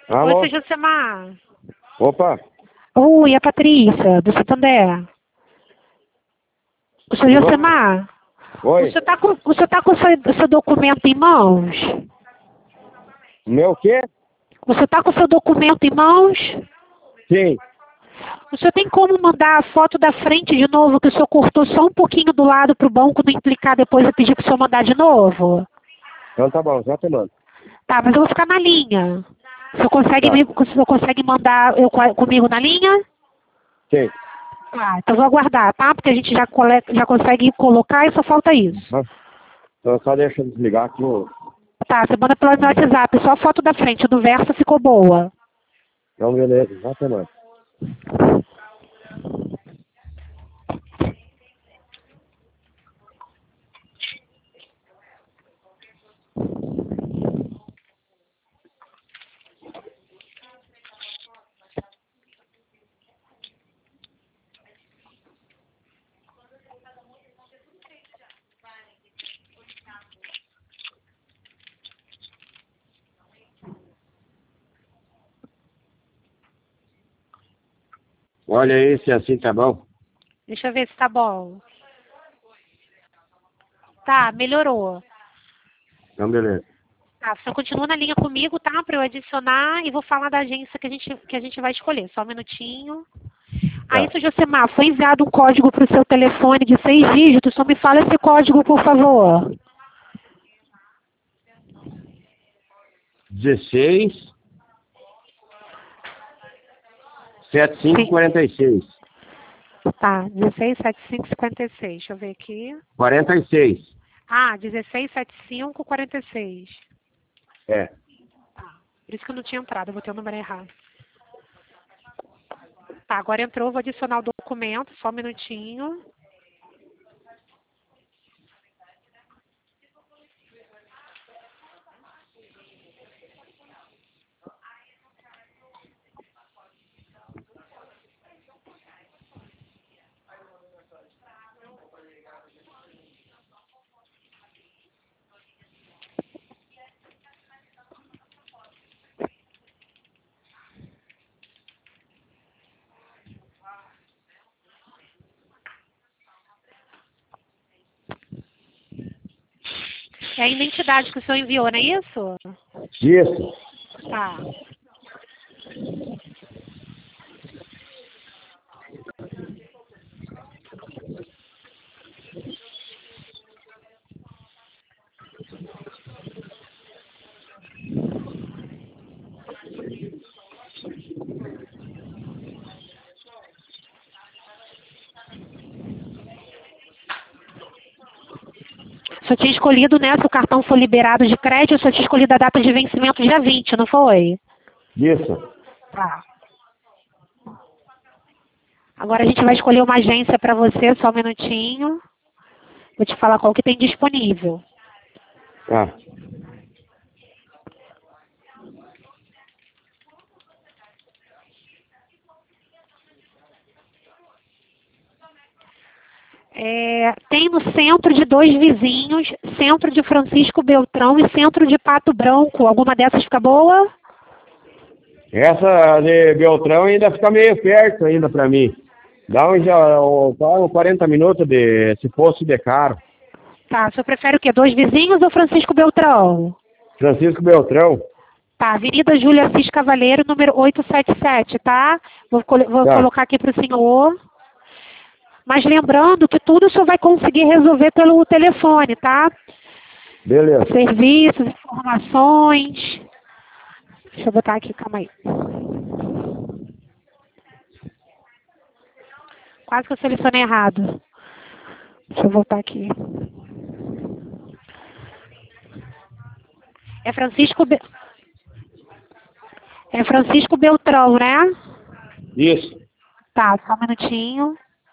Oi, Alô? seu Josemar. Opa, Oi, a Patrícia, do Santander. O seu tudo bom? Josemar, o Oi. senhor tá com o seu documento em mãos? Meu quê? O senhor tá com o seu documento em mãos? Sim. O senhor tem como mandar a foto da frente de novo, que o senhor cortou só um pouquinho do lado para o banco não implicar depois e pedir para o senhor mandar de novo? Então tá bom, já te mando. Tá, mas eu vou ficar na linha. Tá. O senhor consegue mandar comigo na linha? Sim. Ah, então vou aguardar, tá? Porque a gente já consegue colocar e só falta isso. Ah, então só deixa eu desligar aqui o... Tá, você manda pelo meu WhatsApp, só a foto da frente, do verso ficou boa. Então beleza, já te mando. Olha aí se assim tá bom. Deixa eu ver se tá bom. Tá, melhorou. Então beleza. Tá, você continua na linha comigo, tá? Pra eu adicionar e vou falar da agência que a gente vai escolher. Só um minutinho. Aí, Tá. seu Josemar, foi enviado um código pro seu telefone de 6 dígitos. Só me fala esse código, por favor. 16 Sim. 7546. Tá, 167556. Deixa eu ver aqui. 46. Ah, 167546. É. Por isso que eu não tinha entrado, eu vou ter o número errado. Tá, agora entrou, vou adicionar o documento, só um minutinho. É a identidade que o senhor enviou, não é isso? Isso. Tá. O senhor tinha escolhido, né? Se o cartão for liberado de crédito, o senhor tinha escolhido a data de vencimento dia 20, não foi? Isso. Tá. Agora a gente vai escolher uma agência para você, só um minutinho. Vou te falar qual que tem disponível. Tá. Tem no centro de Dois Vizinhos, centro de Francisco Beltrão e centro de Pato Branco. Alguma dessas fica boa? Essa de Beltrão ainda fica meio perto ainda pra mim. Dá uns 40 minutos de, se fosse de caro. Tá, o senhor prefere o quê? Dois Vizinhos ou Francisco Beltrão? Francisco Beltrão. Tá, Avenida Júlia Assis Cavaleiro, número 877, tá? Vou Tá. colocar aqui para o senhor. Mas lembrando que tudo o senhor vai conseguir resolver pelo telefone, tá? Beleza. Serviços, informações. Deixa eu botar aqui, calma aí. Quase que eu selecionei errado. Deixa eu voltar aqui. É Francisco, é Francisco Beltrão, né? Isso. Tá, só um minutinho.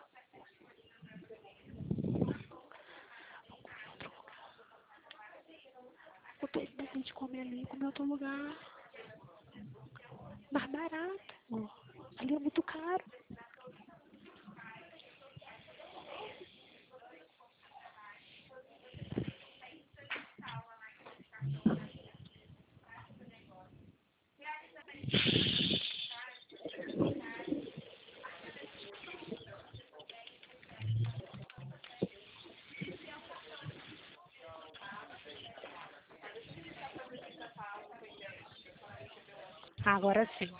Eu tô de comer ali, comer outro lugar. Mais barato. Ali é muito caro. Agora sim.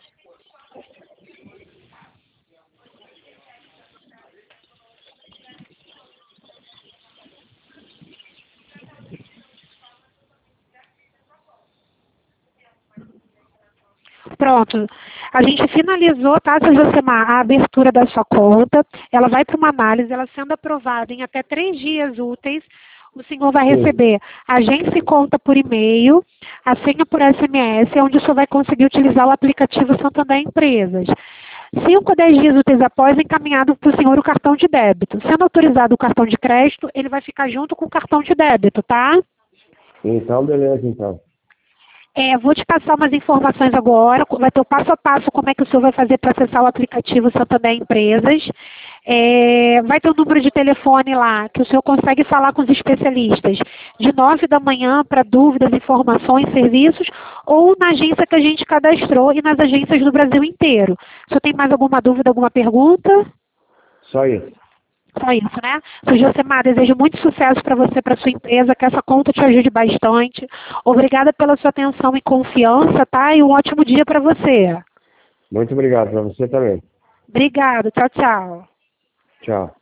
Pronto, a gente finalizou, tá, seu Josemar, a abertura da sua conta. Ela vai para uma análise, ela sendo aprovada em até 3 dias úteis, o senhor vai receber a agência e conta por e-mail, a senha por SMS, onde o senhor vai conseguir utilizar o aplicativo Santander Empresas. 5 a 10 dias úteis após, encaminhado para o senhor o cartão de débito. Sendo autorizado o cartão de crédito, ele vai ficar junto com o cartão de débito, tá? Então, beleza, então. Vou te passar umas informações agora, vai ter o passo a passo como é que o senhor vai fazer para acessar o aplicativo Santander Empresas. Vai ter um número de telefone lá, que o senhor consegue falar com os especialistas de 9 da manhã para dúvidas, informações, serviços, ou na agência que a gente cadastrou e nas agências do Brasil inteiro. O senhor tem mais alguma dúvida, alguma pergunta? Só isso. Só isso, né? Sr. Josemar, desejo muito sucesso para você, para sua empresa, que essa conta te ajude bastante. Obrigada pela sua atenção e confiança, tá? E um ótimo dia para você. Muito obrigado, para você também. Obrigado. Tchau, tchau. Tchau.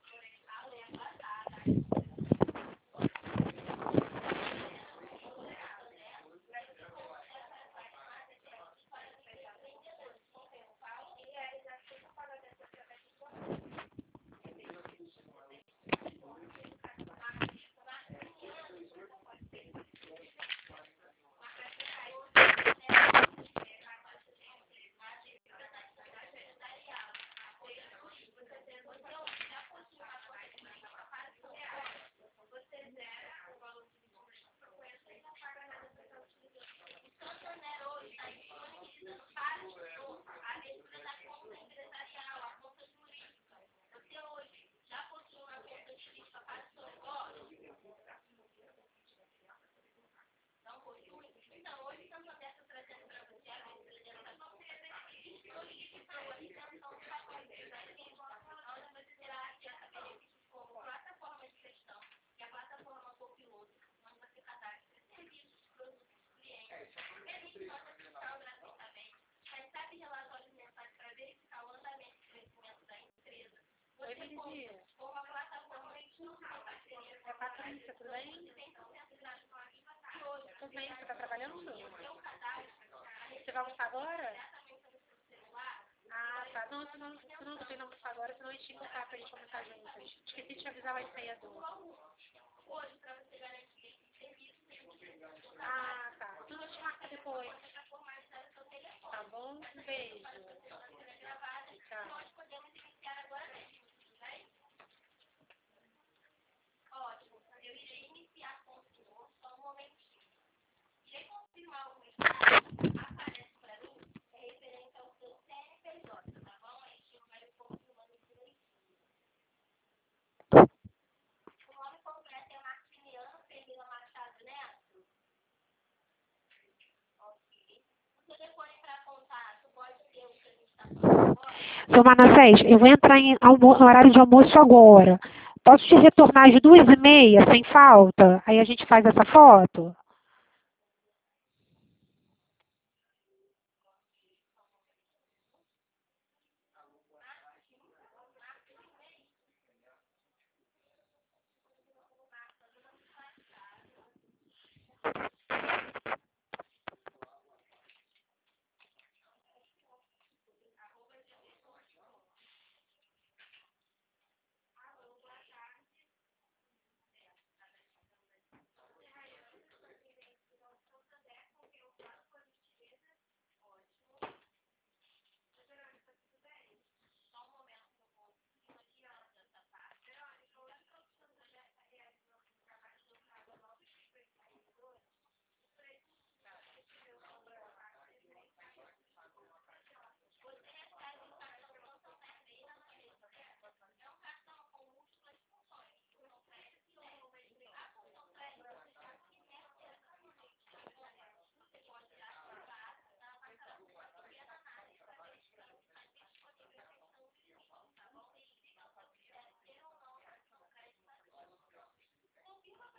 Oi, Benizinha. É Patrícia, tudo bem? Tudo bem, você está trabalhando? Você vai almoçar agora? Ah, tá. Não, se não tem almoçar agora, senão a gente encontrar pra gente almoçar juntas. Esqueci de te avisar o senha do. Ah, tá. Tudo eu te marco depois. Tá bom? Um beijo. Tchau. Seu Manassés, eu vou entrar em horário de almoço agora. Posso te retornar às 2h30, sem falta? Aí a gente faz essa foto?